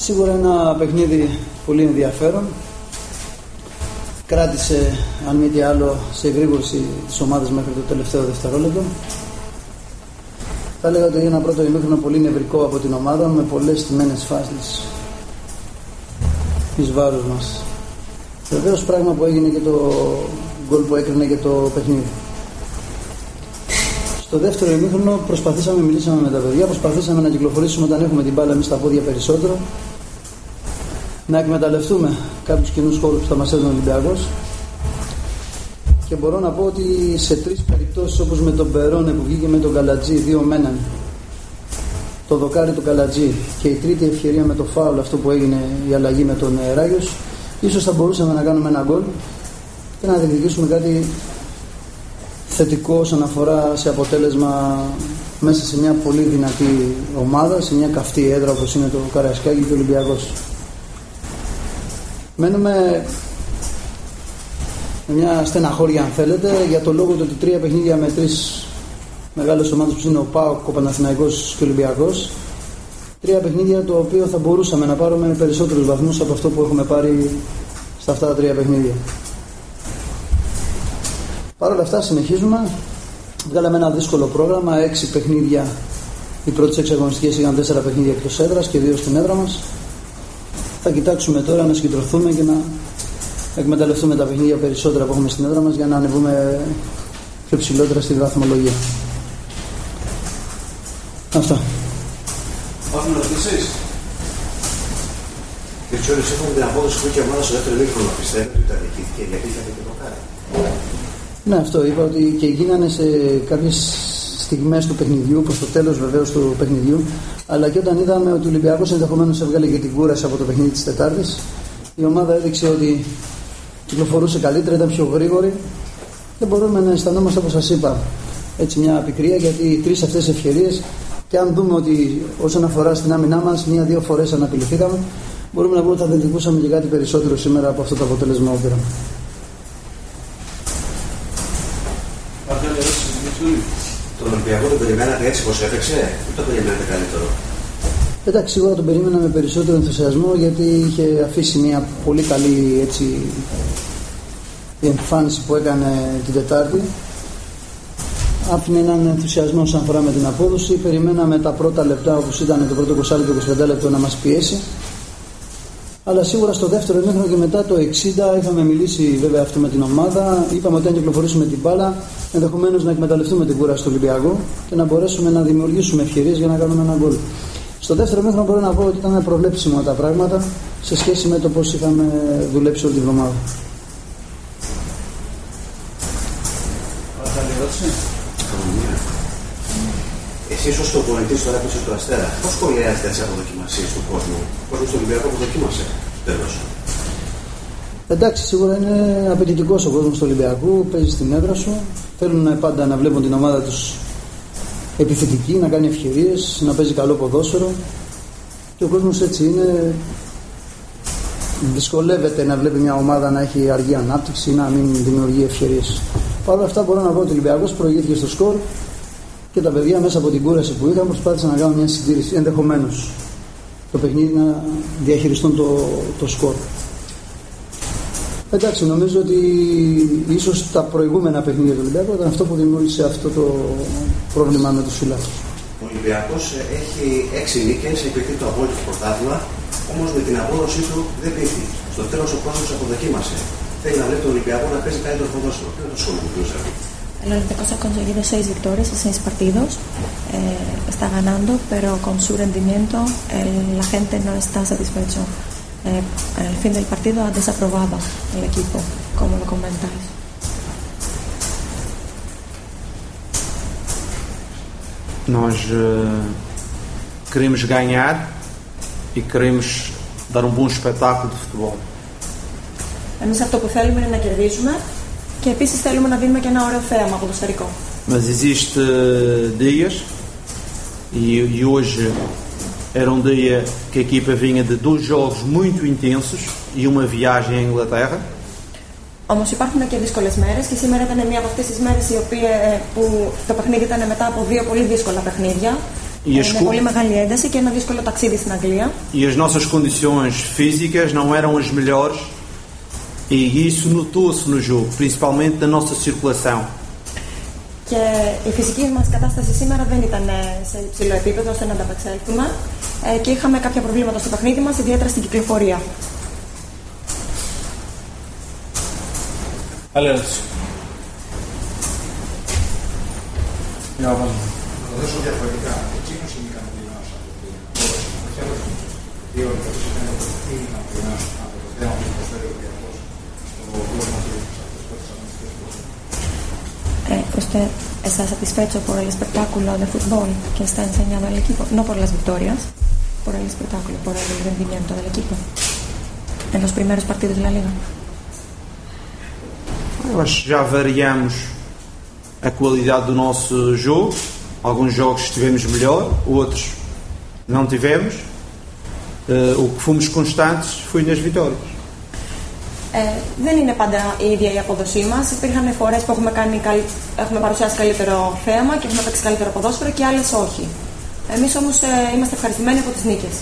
Σίγουρα ένα παιχνίδι πολύ ενδιαφέρον. Κράτησε, αν μη τι άλλο, σε εγρήγορση της ομάδας μέχρι το τελευταίο δευτερόλεπτο. Θα έλεγα ότι είναι ένα πρώτο ημίχρονο πολύ νευρικό από την ομάδα, με πολλές στημένες φάσεις εις βάρος μας. Βεβαίως, πράγμα που έγινε και το γκολ που έκρινε και το παιχνίδι. Στο δεύτερο ημίχρονο μιλήσαμε με τα παιδιά, προσπαθήσαμε να κυκλοφορήσουμε όταν έχουμε την μπάλα εμείς στα πόδια περισσότερο, να εκμεταλλευτούμε κάποιους κοινούς χώρους που θα μας έδινε ο Ολυμπιακός. Και μπορώ να πω ότι σε τρεις περιπτώσεις, όπως με τον Περόνε που βγήκε με τον Καλατζή, δύο με έναν, το δοκάρι του Καλατζή και η τρίτη ευκαιρία με το φάουλ, αυτό που έγινε η αλλαγή με τον Ράγιος, ίσως θα μπορούσαμε να κάνουμε ένα γκολ και να διεκδικήσουμε κάτι θετικό όσον αφορά σε αποτέλεσμα μέσα σε μια πολύ δυνατή ομάδα, σε μια καυτή έδρα όπως είναι το Καραϊσκάκι και ο Ολυμπιακός. Μένουμε με μια στεναχώρια, αν θέλετε, για το λόγο ότι τρία παιχνίδια με τρεις μεγάλες ομάδες που είναι ο ΠΑΟΚ, ο Παναθηναϊκός και ο Ολυμπιακός, τρία παιχνίδια το οποίο θα μπορούσαμε να πάρουμε περισσότερους βαθμούς από αυτό που έχουμε πάρει στα αυτά τα τρία παιχνίδια. Παρ' όλα αυτά συνεχίζουμε. Βγάλαμε ένα δύσκολο πρόγραμμα, 6 παιχνίδια. Οι πρώτες 6 αγωνιστικές είχαν 4 παιχνίδια εκτός έδρας και 2 στην έδρα μας. Θα κοιτάξουμε τώρα να συγκεντρωθούμε και να εκμεταλλευτούμε τα παιχνίδια περισσότερα που έχουμε στην έδρα μας για να ανεβούμε πιο ψηλότερα στη βαθμολογία. Αυτά. Υπάρχουν ερωτήσεις? Και έτσι όλες έχουμε την απόδοση που είχε η ομάδα στο δεύτερο ημίχρονο. Πιστεύετε ότι τα διοικήθηκε γιατί είχατε και το κάνει? Ναι, αυτό είπα ότι και γίνανε σε κάποιες στιγμές του παιχνιδιού, προς το τέλος βεβαίως του παιχνιδιού, αλλά και όταν είδαμε ότι ο Ολυμπιακός ενδεχομένως έβγαλε και την κούραση από το παιχνίδι της Τετάρτης, η ομάδα έδειξε ότι κυκλοφορούσε καλύτερα, ήταν πιο γρήγορη και μπορούμε να αισθανόμαστε, όπως σας είπα, έτσι μια πικρία, γιατί οι τρεις αυτές ευκαιρίες, και αν δούμε ότι όσον αφορά στην άμυνά μας, 1-2 φορές αναπηληθήκαμε, μπορούμε να πούμε ότι θα διεκδικούσαμε και κάτι περισσότερο σήμερα από αυτό το αποτέλεσμα που πήραμε. Τον Ολυμπιακό τον περιμένατε έτσι πως έπαιξε ή τον περιμένατε καλύτερο? Εντάξει, σίγουρα τον περίμενα με περισσότερο ενθουσιασμό, γιατί είχε αφήσει μια πολύ καλή έτσι, εμφάνιση που έκανε την Τετάρτη. Άφηνε έναν ενθουσιασμό όσον αφορά με την απόδοση. Περιμέναμε τα πρώτα λεπτά, όπως ήταν το πρώτο 20 λεπτό, 25 λεπτό, να μας πιέσει. Αλλά σίγουρα στο δεύτερο ημίχρονο και μετά το 60 είχαμε μιλήσει βέβαια αυτό με την ομάδα. Είπαμε ότι αν κυκλοφορήσουμε την μπάλα, ενδεχομένως να εκμεταλλευτούμε την κούραση του Ολυμπιακού και να μπορέσουμε να δημιουργήσουμε ευκαιρίες για να κάνουμε ένα γκολ. Στο δεύτερο ημίχρονο μπορώ να πω ότι ήταν προβλέψιμα τα πράγματα σε σχέση με το πώς είχαμε δουλέψει όλη τη βδομάδα. Εσείς ως προπονητής τώρα πίσω του Αστέρα, πώς σχολιάζετε τις αποδοκιμασίες του κόσμου? Ο κόσμος του Ολυμπιακού αποδοκίμασε τέλος? Εντάξει, σίγουρα είναι απαιτητικός ο κόσμος του Ολυμπιακού, παίζει στην έδρα σου. Θέλουν πάντα να βλέπουν την ομάδα τους επιθετική, να κάνει ευκαιρίες, να παίζει καλό ποδόσφαιρο. Και ο κόσμος έτσι είναι. Δυσκολεύεται να βλέπει μια ομάδα να έχει αργή ανάπτυξη, να μην δημιουργεί ευκαιρίες. Παρ' όλα αυτά μπορώ να πω ότι ο Ολυμπιακός προηγήθηκε στο σκορ και τα παιδιά μέσα από την κούραση που είχαν προσπάθησαν να κάνουν μια συντήρηση, ενδεχομένως το παιχνίδι να διαχειριστούν το σκορ. Εντάξει, νομίζω ότι ίσως τα προηγούμενα παιχνίδια του Ολυμπιακού ήταν αυτό που δημιούργησε αυτό το πρόβλημα με τους φιλάθλους. Ο Ολυμπιακός έχει 6 νίκες, επικρίνει το απόλυτο πρωτάθλημα, όμως με την απόδοσή του δεν πείθει. Στο τέλος ο κόσμος αποδοκίμασε. Θέλει να βλέπει τον Ολυμπιακό να παίζει καλύτερο ποδόσφαιρο. Ποιο είναι το σχόλιο του κ. El Olympiacos ha conseguido 6 victorias en 6 partidos, está ganando, pero con su rendimiento la gente no está satisfecho. Al fin del partido ha desaprobado el equipo, como lo comentáis. Nós queremos ganhar e queremos dar um bom espetáculo de futebol. Εμείς αυτό που θέλουμε είναι να κερδίσουμε και επίσης θέλουμε να δίνουμε και ένα ωραίο θέαμα ποδοσφαιρικό. Mas existe dias e hoje era um dia que a equipa vinha de 2 jogos muito intensos e uma viagem à Inglaterra. Όμως υπάρχουν και δύσκολες μέρες και σήμερα ήταν μία από αυτές τις μέρες που το παιχνίδι ήταν μετά από 2 πολύ δύσκολα παιχνίδια με πολύ μεγάλη ένταση και ένα δύσκολο ταξίδι στην Αγγλία. E as nossas condições físicas não eram as melhores e isso notou-se no jogo, principalmente na nossa circulação. Και η φυσική μας κατάσταση σήμερα δεν ήταν σε υψηλό επίπεδο ώστε να ανταπεξέλθουμε και είχαμε κάποια προβλήματα στο παιχνίδι μας, ιδιαίτερα στην κυκλοφορία. Άλλη ερώτηση. Να το δώσω διαφορετικά. Εκείνος είναι ικανοποιημένος από την απόδοση. Δύο ερωτήσεις είναι τι είναι ικανοποιημένος από το θέμα που προσφέρει ο Ολυμπιακός στο κόσμο και στις αγωνιστικές. ¿Usted está satisfecho por el espectáculo de fútbol que está enseñando el equipo? No por las victorias, por el espectáculo, por el rendimiento del equipo en los primeros partidos de la Liga. Eu acho que já variamos a qualidade do nosso jogo. Alguns jogos estivemos melhor, outros não tivemos. O que fomos constantes foi nas vitórias. Δεν είναι πάντα η ίδια η απόδοσή μας. Υπήρχαν φορές που έχουμε παρουσιάσει καλύτερο θέαμα και έχουμε παίξει καλύτερο ποδόσφαιρο και άλλες όχι. Εμείς όμως είμαστε ευχαριστημένοι από τις νίκες.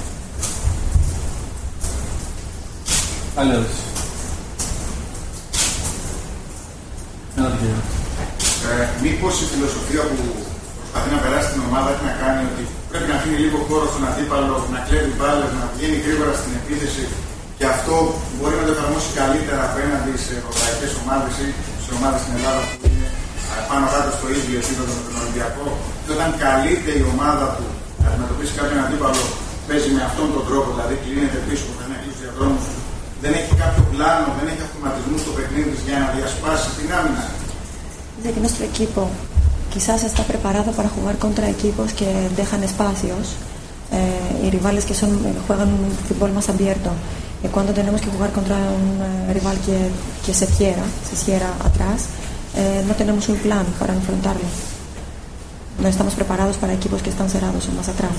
Άλλη ερώτηση. Μήπως η φιλοσοφία που προσπαθεί να περάσει την ομάδα έχει να κάνει ότι πρέπει να αφήνει λίγο χώρο στον αντίπαλο, να κλέβει μπάλες, να βγαίνει γρήγορα στην επίθεση και αυτό μπορεί να το εφαρμόσει καλύτερα απέναντι σε ευρωπαϊκές ομάδες ή σε ομάδες στην Ελλάδα που είναι πάνω κάτω στο ίδιο επίπεδο με τον Ολυμπιακό. Και όταν καλείται η ομάδα του να αντιμετωπίσει κάποιον αντίπαλο, παίζει με αυτόν τον τρόπο, δηλαδή κλείνεται πίσω που κάνει τους διαδρόμους, δεν έχει κάποιο πλάνο, δεν έχει αυτοματισμού στο παιχνίδι για να διασπάσει την άμυνα. De que nuestro equipo quizás está preparado para jugar contra equipos que dejan espacios y rivales que juegan un fútbol más abierto. Y cuando tenemos que jugar contra un rival que se cierra atrás, no tenemos un plan para enfrentarlo. No estamos preparados para equipos que están cerrados o más atrás.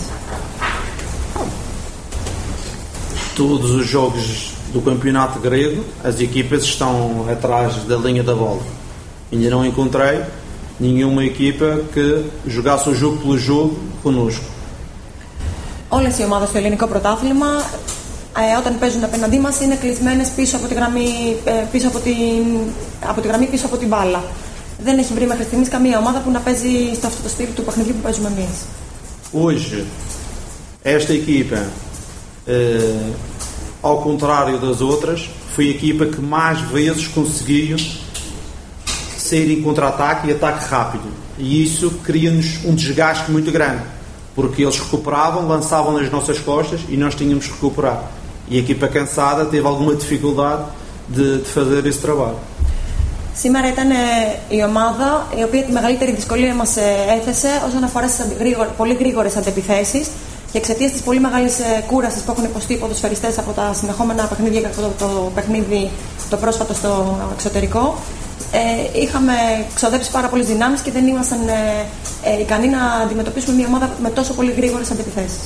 Todos os jogos do campeonato grego, as equipas estão atrás da linha da bola. Ainda não encontrei nenhuma equipa que jogasse o jogo pelo jogo connosco. Όλες οι ομάδες στο ελληνικό πρωτάθλημα όταν παίζουν απέναντί μας είναι κλεισμένες πίσω από τη γραμμή, πίσω από την μπάλα. Δεν έχει βρει μέχρι στιγμής καμία ομάδα που να παίζει στο αυτό το στυλ του παιχνιδιού που παίζουμε εμείς. Hoje, esta equipa, ao contrário das outras, foi a equipa que mais vezes conseguiu sair em contra-ataque e ataque rápido. E isso cria-nos um desgaste muito grande, porque eles recuperavam, lançavam nas nossas costas e nós tínhamos que recuperar. E a equipa cansada teve alguma dificuldade de fazer esse trabalho. Σήμερα ήταν η ομάδα η οποία τη μεγαλύτερη δυσκολία μας έθεσε όσον αφορά στις πολύ γρήγορες αντεπιθέσεις και εξαιτίας της πολύ μεγάλης κούρασης που έχουν υποστεί οι ποδοσφαιριστές από τα συνεχόμενα παιχνίδια και από το παιχνίδι το πρόσφατο στο εξωτερικό. Είχαμε ξοδέψει πάρα πολλές δυνάμεις και δεν ήμασταν ικανοί να αντιμετωπίσουμε μια ομάδα με τόσο πολύ γρήγορες αντεπιθέσεις.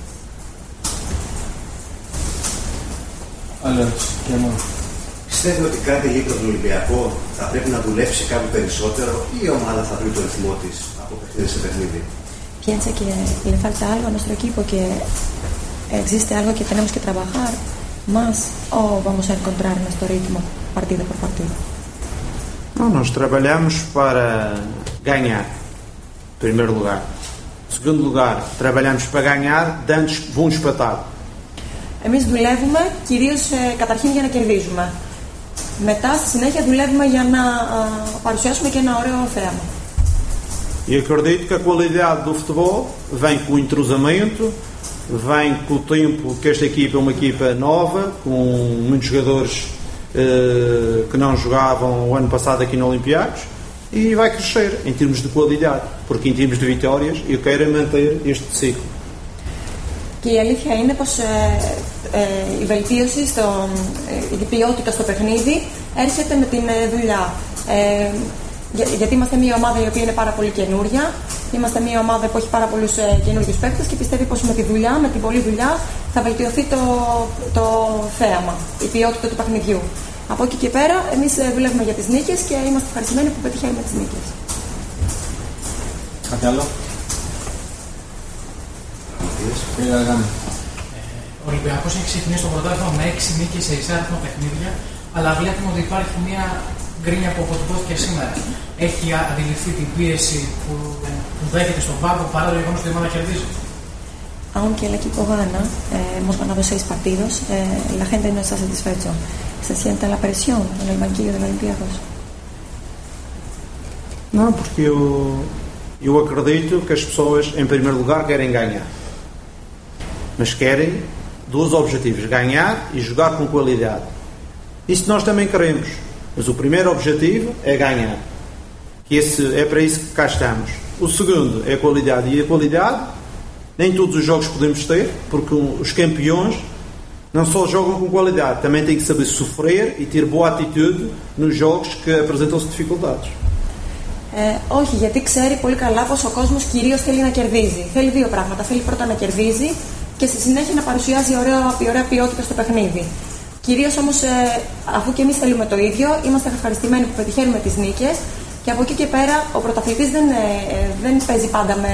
Πιστεύετε ότι κάθε γήπεδο του Ολυμπιακό θα πρέπει να δουλέψει κάπου περισσότερο ή η ομάδα θα βρει το ρυθμό της από παιχνίδι σε παιχνίδι? Piensa que le falta algo a nuestro equipo, que existe algo que tenemos que trabajar más o vamos a encontrar nuestro ritmo partido por partido. Não, nós trabalhamos para ganhar, em primeiro lugar. Em segundo lugar, trabalhamos para ganhar, de antes vão empatar. Εμείς δουλεύουμε κυρίως καταρχήν για να κερδίζουμε. Μετά, στη συνέχεια, δουλεύουμε για να παρουσιάσουμε και ένα ωραίο θέαμα. E acredito que a qualidade do futebol vem com o entrosamento, vem com o tempo que esta equipa é uma equipa nova, com muitos jogadores que não jogavam o ano passado aqui no Olympiacos, e vai crescer em termos de qualidade, porque em termos de vitórias eu quero manter este ciclo. Και η αλήθεια είναι πως η βελτίωση, η ποιότητα στο παιχνίδι έρχεται με την δουλειά. Γιατί είμαστε μια ομάδα η οποία είναι πάρα πολύ καινούρια, είμαστε μια ομάδα που έχει πάρα πολλούς καινούριους παίκτες και πιστεύει πως με τη δουλειά, με την πολλή δουλειά θα βελτιωθεί το θέαμα, η ποιότητα του παιχνιδιού. Από εκεί και πέρα εμείς δουλεύουμε για τις νίκες και είμαστε ευχαριστημένοι που πετυχαίνουμε τις νίκες. Κάτι άλλο? Ματίας. Ο Ολυμπιακός έχει ξεκινήσει το πρωτάθλημα με 6 νίκες σε εισάριθμα παιχνίδια, αλλά βλέπουμε ότι υπάρχει μια γκρίνια που αποτυπώθηκε σήμερα. Έχει αντιληφθεί την πίεση που δέχεται στον πάγκο παρά το γεγονός ότι η ομάδα κερδίζει. Aunque el equipo gana, hemos ganado 6 partidos, la gente no está satisfecho. ¿Se siente la presión en el banquillo del Olympiacos? Não, porque eu acredito que as pessoas, em primeiro lugar, querem ganhar. Mas querem dois objetivos: ganhar e jogar com qualidade. Isso nós também queremos. Mas o primeiro objetivo é ganhar. Que é para isso que cá estamos. O segundo é a qualidade. E a qualidade, nem todos os jogos podemos ter, porque os campeões não só jogam com qualidade, também têm que saber sofrer e ter boa atitude nos jogos que apresentam-se dificuldades. Όχι, γιατί ξέρει πολύ καλά πως ο κόσμος κυρίως θέλει να κερδίζει. Θέλει δύο πράγματα. Θέλει πρώτα να κερδίζει και στη συνέχεια να παρουσιάζει ωραία ποιότητα στο παιχνίδι. Κυρίως όμως, αφού και εμείς θέλουμε το ίδιο, είμαστε ευχαριστημένοι που πετυχαίνουμε τις νίκες και από εκεί και πέρα ο πρωταθλητής δεν παίζει πάντα με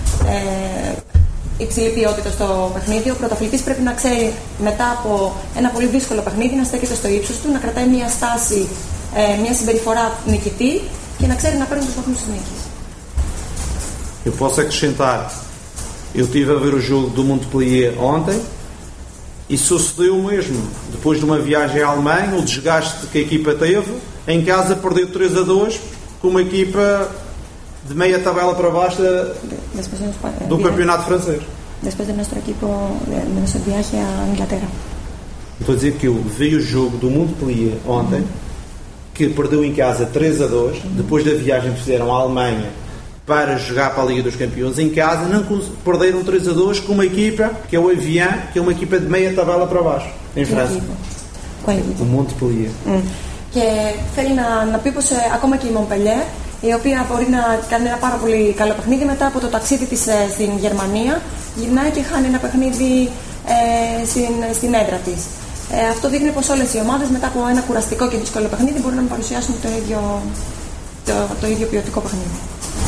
υψηλή ποιότητα στο παιχνίδι. Ο πρωταθλητής πρέπει να ξέρει μετά από ένα πολύ δύσκολο παιχνίδι να στέκεται στο ύψος του, να κρατάει μια στάση, μια συμπεριφορά νικητή και να ξέρει να παίρνει τους βαθμούς της νίκης. Eu posso acrescentar, eu estive a ver o jogo do Montpellier ontem e sucedeu o mesmo. Depois de uma viagem à Alemanha, o desgaste que a equipa teve, em casa perdeu 3-2 com uma equipa de meia tabela para baixo do campeonato francês. Después de nuestro equipo, de nuestro viaje a Inglaterra. Estou a dizer que eu vi o jogo do Montpellier ontem, que perdeu em casa 3-2, depois da viagem que fizeram à Alemanha para jogar para a Liga dos Campeões em casa, não perderam 3-2 com uma equipa que é o Evian, que é uma equipa de meia tabela para baixo, em França. O Montpellier. Και θέλει να πει πως ακόμα και η Montpellier, η οποία μπορεί να κάνει ένα πάρα πολύ καλό παιχνίδι, μετά από το ταξίδι της στην Γερμανία, γυρνάει και χάνει ένα παιχνίδι στην έδρα της. Αυτό δείχνει πως όλες οι ομάδες μετά από ένα κουραστικό και δύσκολο παιχνίδι μπορούν να παρουσιάσουν το ίδιο ποιοτικό παιχνίδι.